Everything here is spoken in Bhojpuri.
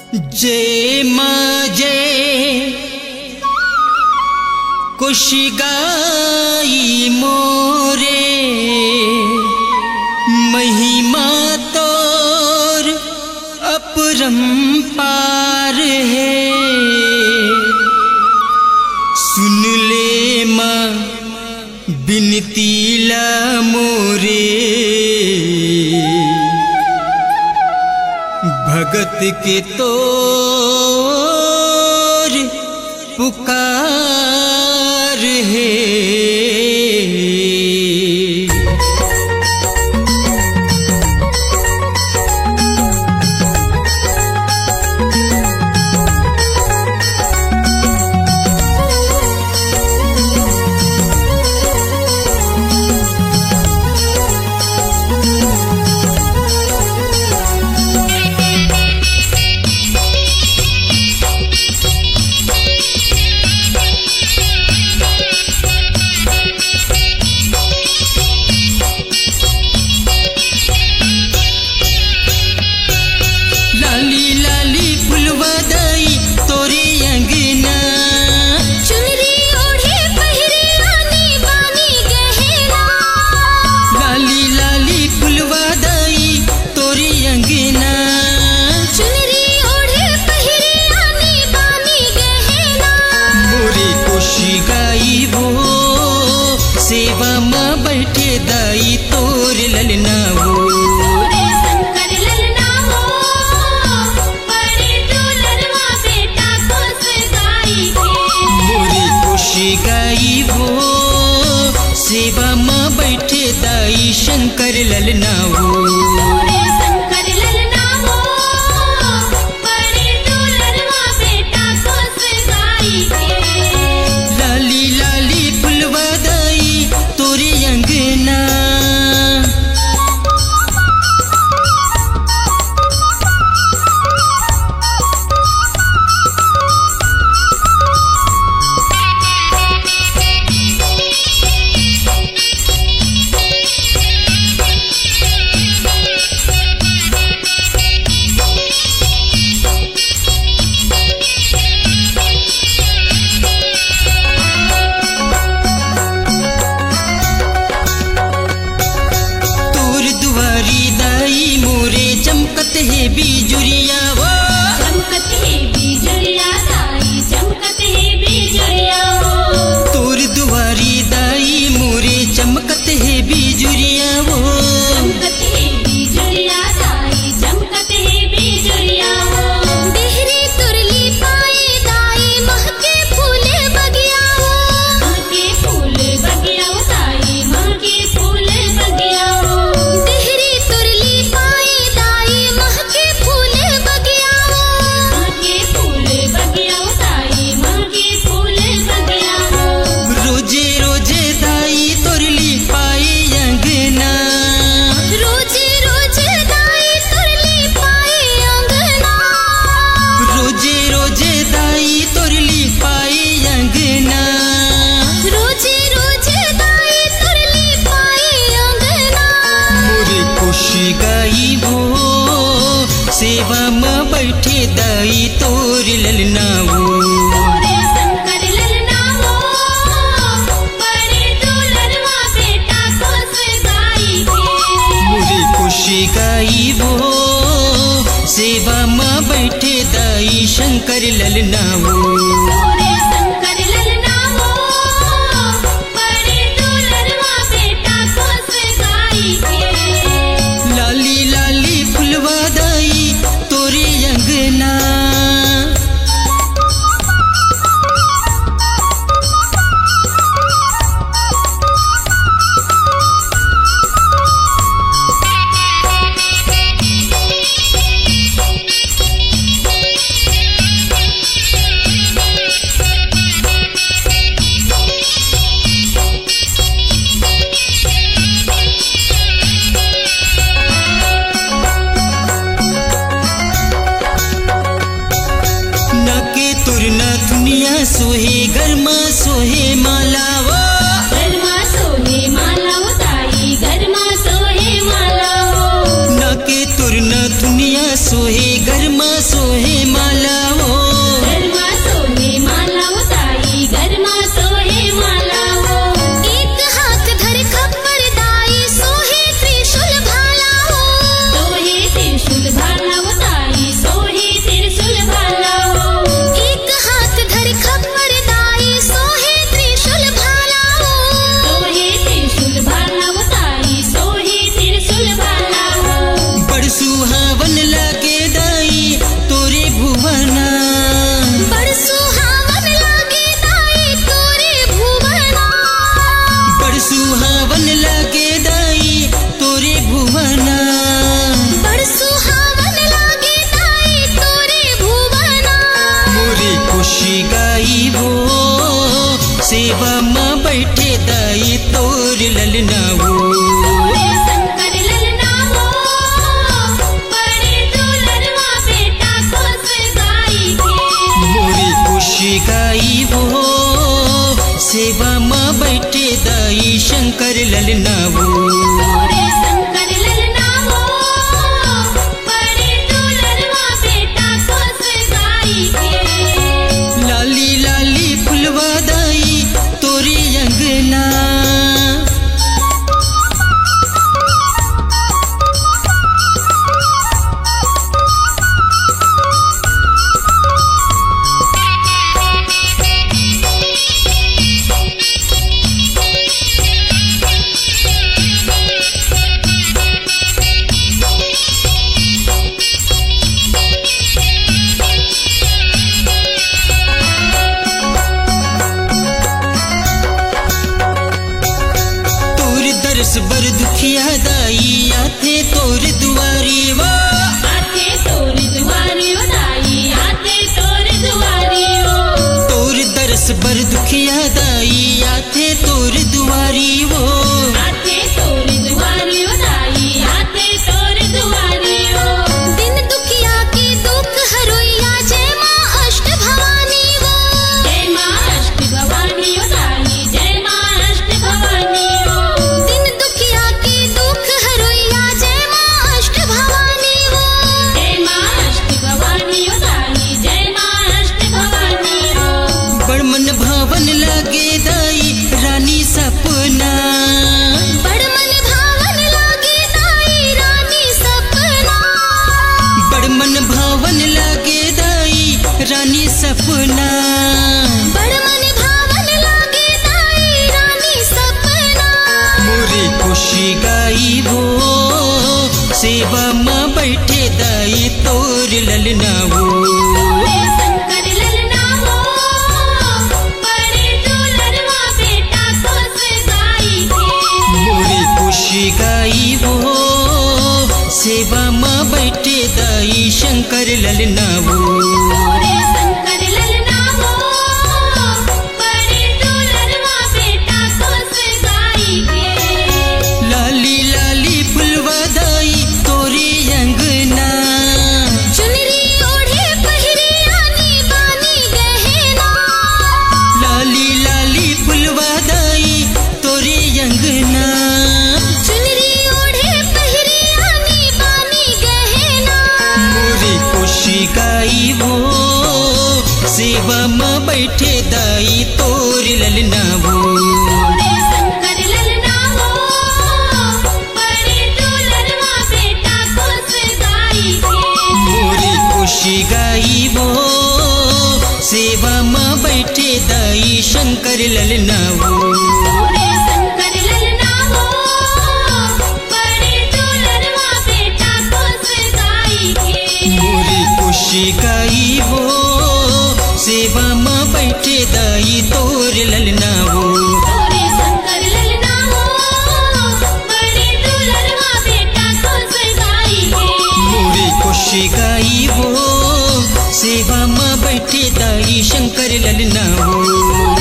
जय माँ जय कुश गाई मोरे, महिमा तोर अपरंपार है। सुन ले माँ बिनती ला मोरे, भगत के तोर पुकार है। सेवा माँ बैठे दाई तोर ललना वो, तोरे शंकर ललना हो, बड़े दुलरवा बेटा खुश गाई के। मोरे खुश गाई वो, सेवा माँ बैठे दाई शंकर ललना वो। तोरे शंकर ललना हो, बड़े दुलरवा बेटा खुश गाई के। लाली लाली फुलवा दाई तोरे अंगना, चमकत है बिजुरिया वो, चमकत है बिजुरिया दाई, चमकत है बिजुरिया वो। तोर दुआरी दाई मोरे चमकत है बिजुरिया वो, चमकत है बिजुरिया दाई, चमकत है बिजुरिया वो। देहरी तुरली पाए दाई, महके फूल बगिया वो, महके फूल बगिया वो दाई, महके फूल बगिया वो। देहरी तुरली पाए दाई, महके फूल बगिया वो, महके फूल बगिया वो दाई, महके फूल बगिया वो। रोजे रोजे दाई तोरली पाए अंगना, रोजे रोजे दाई तुरली पाए अंगना, रोजे रोजे दाई तोरली पाए अंगना। रोजे रोजे दाई तुरली पाए अंगना। मोरे खुश गाई वो, सेवा माँ बैठे दाई तोर ललना वो। तोरे शंकर ललना हो, बड़े दुलरवा बेटा खुश गाई के। मोरे खुश गाई वो, सेवा माँ बैठे दाई शंकर ललना वो। तोरे शंकर ललना हो, बड़े दुलरवा बेटा खुश गाई के। लाली लाली फुलवा दाई तोरे अंगना, सोहे गरमा सोहे माला वो, गरमा सोहे माला वो ताई, गरमा सोहे माला वो। ना के तुर न दुनिया सोहे गरमा सोहे माला। सेवा माँ बैठे दाई तोर ललना वो मोरे शंकर ललना हो बड़े दुलरवा बेटा खुश गाई के मोरी खुशी गाई वो सेवा माँ बैठे दाई शंकर ललना वो मोरे शंकर ललना हो बड़े दुलरवा बेटा खुश गाई के लाली लाली फुलवा दाई तोरे अंगना बर दुखिया दाई आथे तोर दुआरी वो आथे तोर दुआरी ओ दाई आथे तोर दुआरी ओ तोर दरस बर दुखिया दाई आथे तोर दुआरी वो आथे तोर दुआरी ओ दाई आथे तोर दुआरी ओ दिन दुखिया के दुख हरोइया जय मां अष्ट भवानी वो जय मां अष्ट भवानी ओ दाई जय मां अष्ट भवानी ओ दिन दुखिया के दुख हरोइया जय मां अष्ट भवानी वो जय मां अष्ट भवानी ओ दाई जय मां अष्ट भवानी ओ बड़ मन भावन लागे दाई रानी सपना बड़ मन भावन लागे दाई रानी सपना बड़ मन भावन लागे दाई रानी सपना बड़ मन भावन लागे दाई रानी सपना मोरी खुशी गाई वो सेवा माँ बैठे दाई तोर ललना वो मोरे शंकर ललना हो बड़े दुलरवा बेटा खुश गाई के मोरी खुशी गाई वो सेवा माँ बैठे दाई शंकर ललना वो मोरे शंकर ललना हो बड़े दुलरवा बेटा खुश गाई के लाली लाली फुलवा दाई तोरे अंगना चुनरी ओढ़े पहिरी आनी बानी गहना लाली लाली फुलवा दाई तोरे अंगना चुनरी ओढ़े पहिरी आनी बानी गहना मोरी खुशी गाई वो सेवा माँ बैठे दाई तोर ललना वो मोरे शंकर ललना हो बड़े दुलरवा बेटा खुश गाई के मोरी खुशी गाई वो सेवा माँ बैठे दाई शंकर ललना वो मोरे शंकर ललना हो बड़े दुलरवा बेटा खुश गाई के मोरी खुशी गाई वो सेवा माँ बैठे दाई तोर ललना वो मोरे शंकर ललना हो बड़े दुलरवा बेटा खुश गाई के मोरी खुशी गाई वो सेवा माँ बैठे दाई शंकर ललना वो।